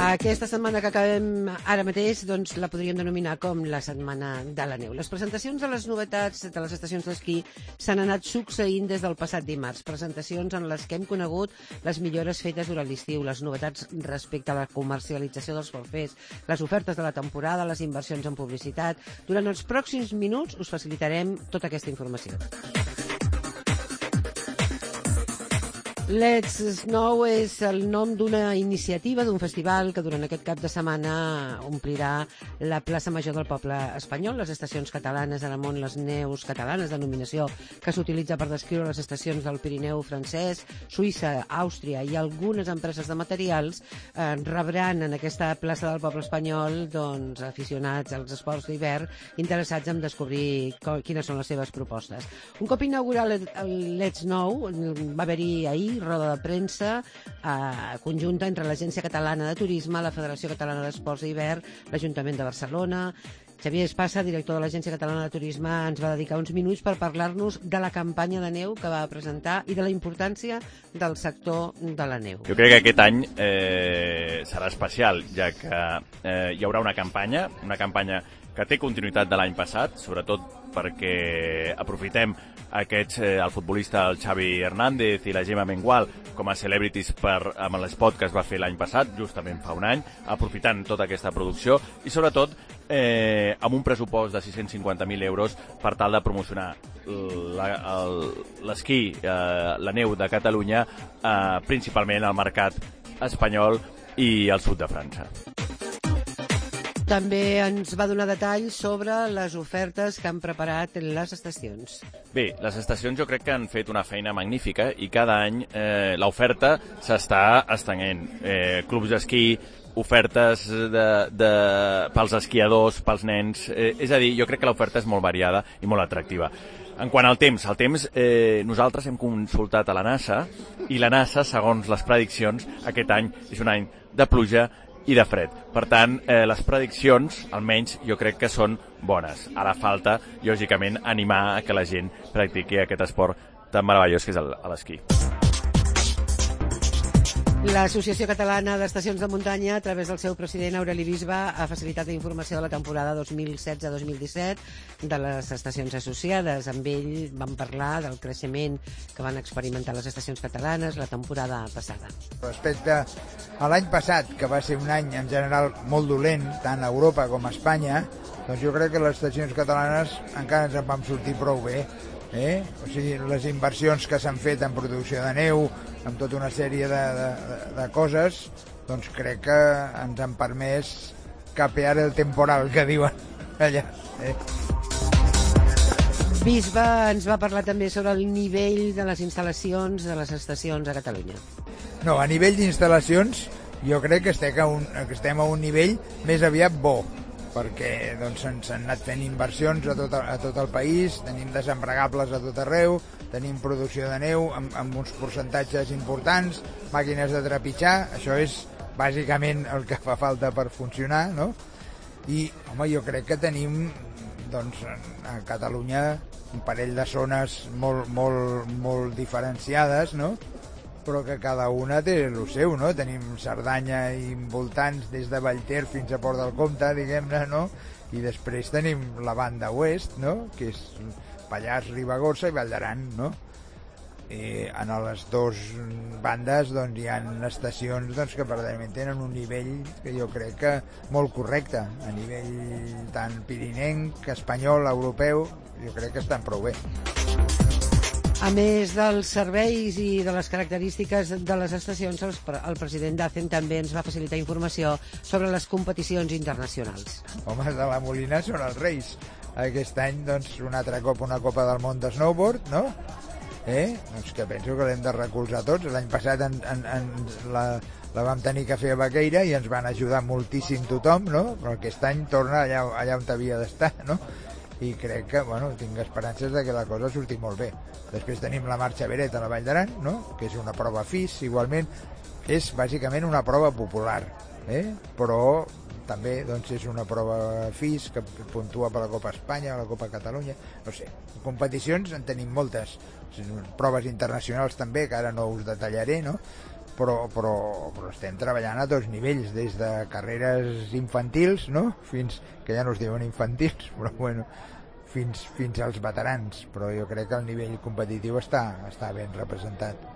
Aquesta setmana que acabem ara mateix doncs, la podríem denominar com la setmana de la neu. Les presentacions de les novetats de les estacions d'esquí s'han anat succeint des del passat dimarts. Presentacions en les que hem conegut les millores fetes durant l'estiu, les novetats respecte a la comercialització dels forfers, les ofertes de la temporada, les inversions en publicitat. Durant els pròxims minuts us facilitarem tota aquesta informació. Let's Snow és el nom d'una iniciativa, d'un festival que durant aquest cap de setmana omplirà la plaça Major del poble espanyol. Les estacions catalanes de Aramon, les neus catalanes, denominació que s'utilitza per descriure les estacions del Pirineu francès, Suïssa, Àustria i algunes empreses de materials, rebran en aquesta plaça del poble espanyol doncs, aficionats als esports d'hivern interessats en descobrir quines són les seves propostes. Un cop inaugurat el Let's Snow, va haver-hi ahir roda de premsa conjunta entre l'Agència Catalana de Turisme, la Federació Catalana d'Esports d'Hivern, l'Ajuntament de Barcelona. Xavier Espasa, director de l'Agència Catalana de Turisme, ens va dedicar uns minuts per parlar-nos de la campanya de neu que va presentar i de la importància del sector de la neu. Jo crec que aquest any serà especial, ja que hi haurà una campanya que té continuïtat de l'any passat, sobretot perquè aprofitem el futbolista el Xavi Hernández i la Gemma Mengual com a celebrities amb l'espot que es va fer l'any passat, justament fa un any, aprofitant tota aquesta producció i sobretot amb un pressupost de 650.000 euros per tal de promocionar l'esquí, la neu de Catalunya, principalment al mercat espanyol i al sud de França. També ens va donar detalls sobre les ofertes que han preparat les estacions. Bé, les estacions jo crec que han fet una feina magnífica i cada any l'oferta s'està estenent. Clubs d'esquí, ofertes pels esquiadors, pels nens. És a dir, jo crec que l'oferta és molt variada i molt atractiva. En quant al temps, nosaltres hem consultat a la NASA i la NASA, segons les prediccions, aquest any és un any de pluja i de fred. Per tant, les prediccions, almenys, jo crec que són bones. Ara falta, lògicament, animar a que la gent practiqui aquest esport tan meravellós que és l'esquí. L'Associació Catalana d'Estacions de Muntanya, a través del seu president Aureli Bisba, ha facilitat la informació de la temporada 2016-2017 de les estacions associades. Amb ell vam parlar del creixement que van experimentar les estacions catalanes la temporada passada. Respecte a l'any passat, que va ser un any en general molt dolent, tant a Europa com a Espanya, doncs jo crec que les estacions catalanes encara ens en vam sortir prou bé. O sigui, les inversions que s'han fet en producció de neu, amb tota una sèrie de coses, doncs crec que ens han permès capear el temporal, que diuen allà. Bisba ens va parlar també sobre el nivell de les instal·lacions de les estacions a Catalunya. No, a nivell d'instal·lacions jo crec que estem a un nivell més aviat bo, perquè doncs, s'han anat fent inversions a tot el país, tenim desembragables a tot arreu, tenim producció de neu amb uns percentatges importants, màquines de trepitjar, això és bàsicament el que fa falta per funcionar, no? I, home, jo crec que tenim doncs, a Catalunya un parell de zones molt diferenciades, no? Però que cada una té el seu, no? Tenim Cerdanya i voltants des de Vallter fins a Port del Comte, diguem-ne, no? I després tenim la banda oest, no? Que és Pallars, Ribagorça i Vall d'Aran, no? I en les dues bandes doncs, hi ha estacions doncs, que verdaderament tenen un nivell que jo crec que molt correcte, a nivell tant pirinenc, espanyol, europeu, jo crec que estan prou bé. A més dels serveis i de les característiques de les estacions, el president d'ACEN també ens va facilitar informació sobre les competicions internacionals. Home, de la Molina són els reis. Aquest any, doncs, un altre cop una Copa del Món de snowboard, no? Doncs que penso que l'hem de recolzar tots. L'any passat la vam tenir que fer a Baqueira i ens van ajudar moltíssim tothom, no? Però aquest any torna allà on havia d'estar, no? I crec que, tinc esperances de que la cosa surti molt bé. Després tenim la marxa Beret a la Vall d'Aran, no? Que és una prova FIS, igualment. És bàsicament una prova popular, però també doncs, és una prova FIS que puntua per la Copa Espanya, la Copa Catalunya, no sé. Competicions en tenim moltes, proves internacionals també, que ara no us detallaré, no? però estem treballant a tots nivells, des de carreres infantils, no? Fins, que ja no es diuen infantils, però bueno, fins als veterans, però jo crec que el nivell competitiu està ben representat.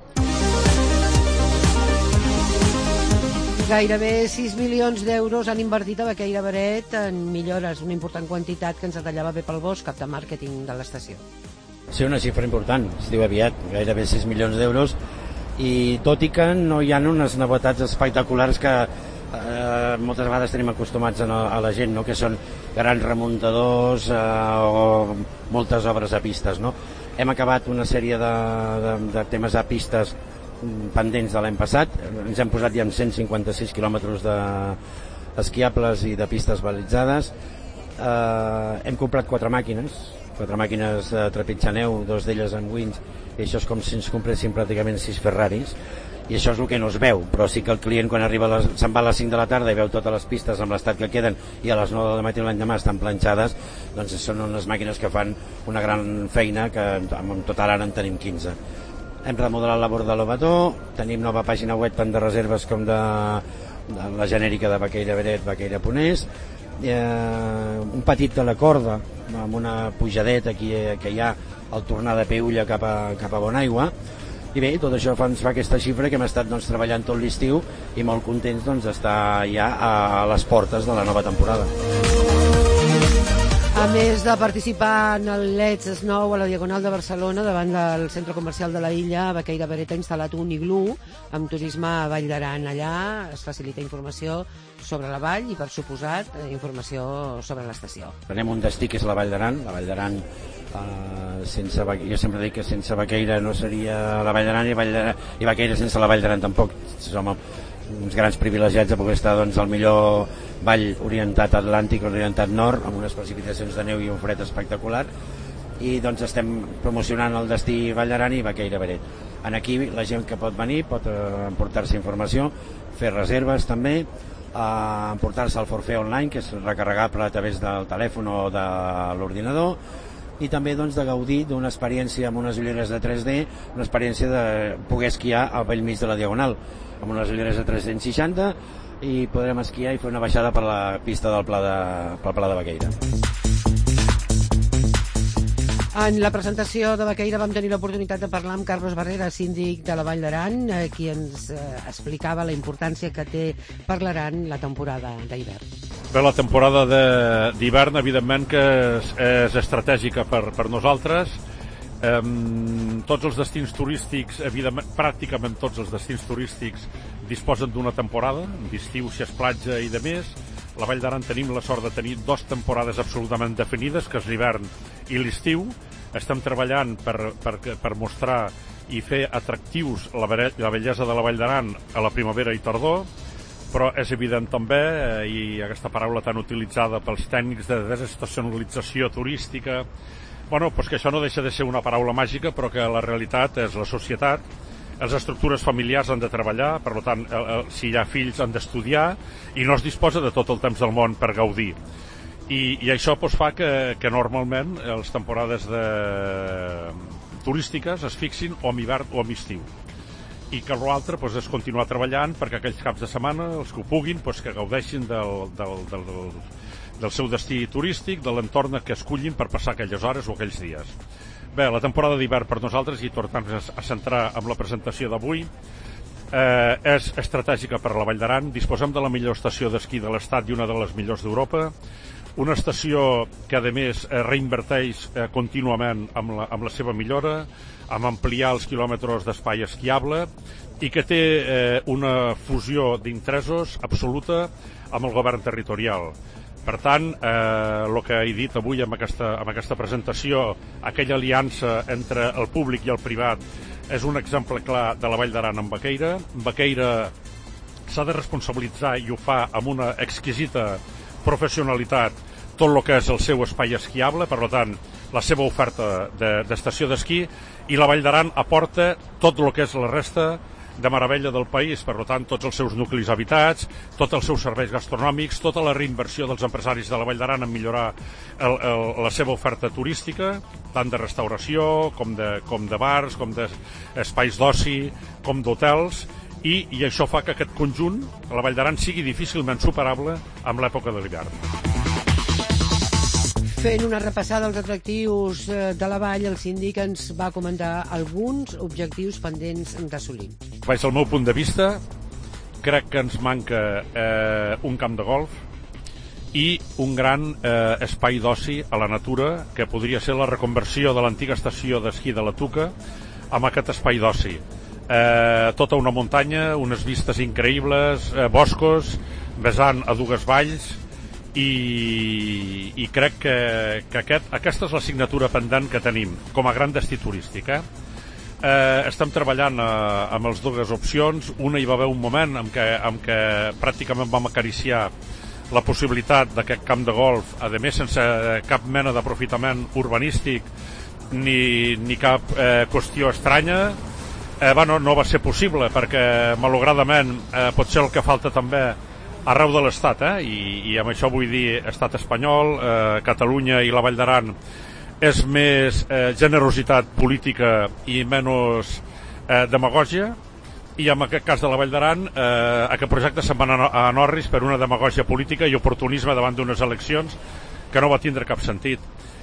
Gairebé 6 milions d'euros han invertit a Baqueira Beret en millores, una important quantitat que ens detallava Pep Albós, cap de màrqueting de l'estació. Sí, una xifra important, es diu aviat, gairebé 6 milions d'euros, i tot i que no hi ha unes novetats espectaculars que moltes vegades tenim acostumats a la gent, no? Que són grans remuntadors o moltes obres a pistes. No? Hem acabat una sèrie de temes a pistes pendents de l'any passat, ens hem posat ja en 156 quilòmetres d'esquiables i de pistes balitzades. Hem comprat 4 màquines de trepitjar neu, 2 d'elles amb wins, i això és com si ens compréssim pràcticament 6 Ferraris, i això és el que no es veu, però sí que el client quan arriba se'n va a les 5 de la tarda i veu totes les pistes amb l'estat que queden i a les 9 del matí l'any demà estan planxades, doncs són unes màquines que fan una gran feina, que en total ara en tenim 15. Hem remodelat la borda de l'Obató, tenim nova pàgina web tant de reserves com de la genèrica de Baqueira Beret, Baqueira Ponés, un petit de la corda amb una pujadeta que hi ha al tornar de Peulla cap a Bonaigua, i bé, tot això ens fa aquesta xifra que hem estat treballant tot l'estiu i molt contents d'estar ja a les portes de la nova temporada. A més de participar en el Let's Snow a la Diagonal de Barcelona, davant del centre comercial de la illa, Baqueira Beret ha instal·lat un iglú amb turisme a Vall d'Aran. Allà es facilita informació sobre la vall i, per suposat, informació sobre l'estació. Tenim un destí que és la Vall d'Aran. La Vall d'Aran, jo sempre dic que sense Baqueira no seria la Vall d'Aran i Baqueira sense la Vall d'Aran tampoc. Som uns grans privilegiats de poder estar al millor vall orientat atlàntic, orientat nord, amb unes precipitacions de neu i un fred espectacular, i estem promocionant el destí Vall d'Aran i Baqueira Beret. Aquí la gent que pot venir pot emportar-se informació, fer reserves també, emportar-se el forfait online, que és recarregable a través del telèfon o de l'ordinador, i també de gaudir d'una experiència amb unes ulleres de 3D, una experiència de poder esquiar al bell mig de la Diagonal, amb unes ulleres de 360, i podrem esquiar i fer una baixada per la pista del Pla de Baqueira. En la presentació de Baqueira vam tenir l'oportunitat de parlar amb Carlos Barrera, síndic de la Vall d'Aran, qui ens explicava la importància que té per l'Aran la temporada d'hivern. Bé, la temporada d'hivern, evidentment, que és estratègica per nosaltres. Tots els destins turístics, evidentment, pràcticament tots els destins turístics disposen d'una temporada, d'estiu si és platja i de més. La Vall d'Aran tenim la sort de tenir 2 temporades absolutament definides, que és l'hivern i l'estiu. Estem treballant per mostrar i fer atractius la bellesa de la Vall d'Aran a la primavera i tardor, però és evident també, i aquesta paraula tan utilitzada pels tècnics de desestacionalització turística, que això no deixa de ser una paraula màgica, però que la realitat és la societat, les estructures familiars han de treballar, per tant, si hi ha fills han d'estudiar, i no es disposa de tot el temps del món per gaudir. I això fa que normalment les temporades turístiques es fixin o en hivern o en estiu. I que l'altre és continuar treballant perquè aquells caps de setmana, els que ho puguin, que gaudeixin del seu destí turístic, de l'entorn que escullin per passar aquelles hores o aquells dies. Bé, la temporada d'hivern per nosaltres, i tornem a centrar amb la presentació d'avui, és estratègica per la Vall d'Aran. Disposem de la millor estació d'esquí de l'Estat i una de les millors d'Europa. Una estació que, a més, reinverteix contínuament amb la seva millora, amb ampliar els quilòmetres d'espai esquiable, i que té una fusió d'interessos absoluta amb el govern territorial. Per tant, el que he dit avui amb aquesta presentació, aquella aliança entre el públic i el privat, és un exemple clar de la Vall d'Aran amb Baqueira. Baqueira s'ha de responsabilitzar, i ho fa amb una exquisita professionalitat, tot el que és el seu espai esquiable, per tant, la seva oferta d'estació d'esquí, i la Vall d'Aran aporta tot el que és la resta de meravella del país, per tant, tots els seus nuclis habitats, tots els seus serveis gastronòmics, tota la reinversió dels empresaris de la Vall d'Aran en millorar la seva oferta turística, tant de restauració, com de bars, com d'espais d'oci, com d'hotels, i això fa que aquest conjunt, la Vall d'Aran, sigui difícilment superable amb l'època de l'hivern. Fent una repassada als atractius de la vall, el síndic ens va comentar alguns objectius pendents d'assolir. Des del meu punt de vista, crec que ens manca un camp de golf i un gran espai d'oci a la natura, que podria ser la reconversió de l'antiga estació d'esquí de la Tuca amb aquest espai d'oci. Tota una muntanya, unes vistes increïbles, boscos, vessant a dues valls, i crec que aquesta és la signatura pendent que tenim com a gran destí turístic. Estem treballant amb les dues opcions. Una, hi va haver un moment en què pràcticament vam acariciar la possibilitat d'aquest camp de golf, a més sense cap mena d'aprofitament urbanístic ni cap qüestió estranya. No va ser possible perquè malauradament potser el que falta també arreu de l'Estat, i amb això vull dir Estat espanyol, Catalunya i la Vall d'Aran, és més generositat política i menys demagògia, i en aquest cas de la Vall d'Aran aquest projecte se'n va anar a Norris per una demagògia política i oportunisme davant d'unes eleccions que no va tindre cap sentit.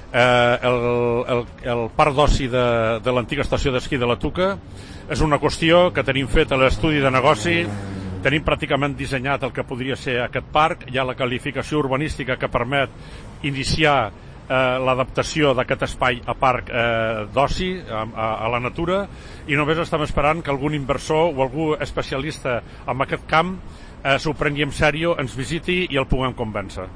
El parc d'oci de l'antiga estació d'esquí de la Tuca és una qüestió que tenim fet a l'estudi de negoci. Tenim pràcticament dissenyat el que podria ser aquest parc. Hi ha la qualificació urbanística que permet iniciar l'adaptació d'aquest espai a parc d'oci, a la natura, i només estem esperant que algun inversor o algú especialista en aquest camp s'ho prengui en sèrio, ens visiti i el puguem convèncer.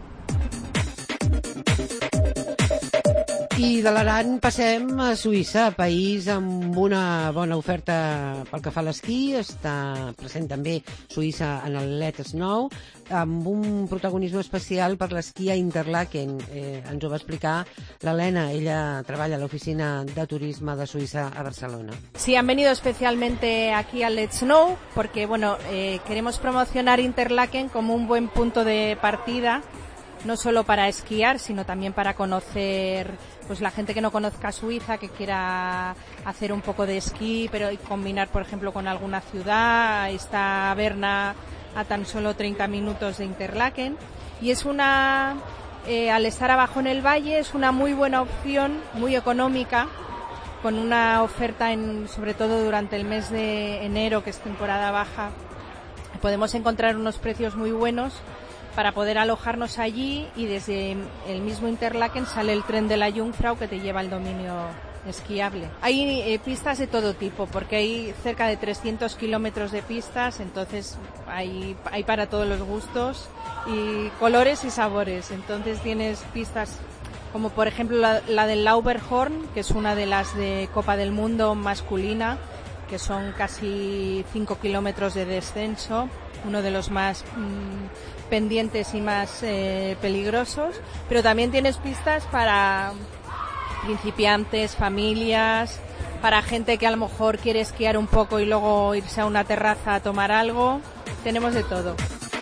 I de l'Aran passem a Suïssa, país amb una bona oferta pel que fa a l'esquí. Està present també Suïssa en el Let Snow, amb un protagonisme especial per l'esquí a Interlaken. Ens ho va explicar l'Helena. Ella treballa a l'oficina de turisme de Suïssa a Barcelona. Sí, han venido especialmente aquí al Let Snow porque queremos promocionar Interlaken como un buen punto de partida, no solo para esquiar, sino también para conocer, pues la gente que no conozca Suiza, que quiera hacer un poco de esquí, pero combinar, por ejemplo, con alguna ciudad. Está Berna a tan solo 30 minutos de Interlaken, y es al estar abajo en el valle, es una muy buena opción, muy económica, con una oferta sobre todo durante el mes de enero, que es temporada baja. Podemos encontrar unos precios muy buenos para poder alojarnos allí, y desde el mismo Interlaken sale el tren de la Jungfrau que te lleva al dominio esquiable. Hay pistas de todo tipo, porque hay cerca de 300 kilómetros de pistas, entonces hay para todos los gustos y colores y sabores. Entonces tienes pistas como por ejemplo la del Lauberhorn, que es una de las de Copa del Mundo masculina, que son casi 5 kilómetros de descenso, uno de los más pendientes y más peligrosos, pero también tienes pistas para principiantes, familias, para gente que a lo mejor quiere esquiar un poco y luego irse a una terraza a tomar algo. Tenemos de todo.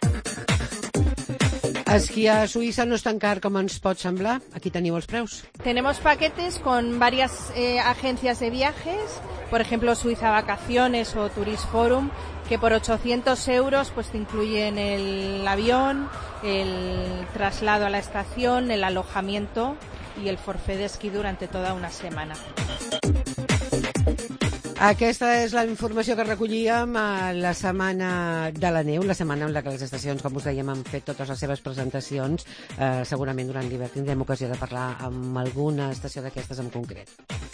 Esquiar a Suïssa no és tan car com ens pot semblar. Aquí teniu els preus. Tenemos paquetes con varias agencias de viajes, por ejemplo Suiza Vacaciones o Tourist Forum, que por 800 euros pues te incluyen el avión, el traslado a la estación, el alojamiento y el forfait de esquí durante toda una semana. Aquesta és la informació que recollíem a la Setmana de la Neu, la setmana en la que les estacions, com us dèiem, han fet totes les seves presentacions. Segurament durant l'hivern tindrem ocasió de parlar amb alguna estació d'aquestes en concret.